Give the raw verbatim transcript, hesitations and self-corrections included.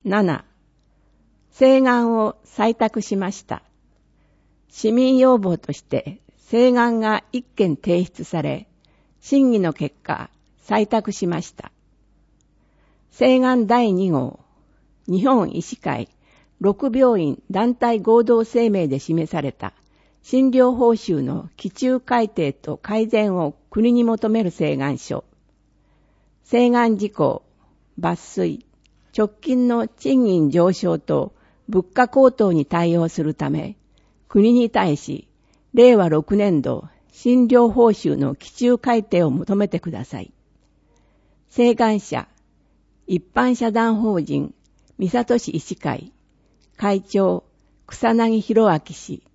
なな、請願を採択しました。市民要望として請願がいっけん提出され、審議の結果、採択しました。請願だいに号、日本医師会ろく病院団体合同声明で示された診療報酬の基準改定と改善を国に求める請願書。請願事項、抜粋、直近の賃金上昇と物価高騰に対応するため、国に対し、れいわろくねんど診療報酬の基準改定を求めてください。請願者、一般社団法人、三郷市医師会、会長、草薙博明氏、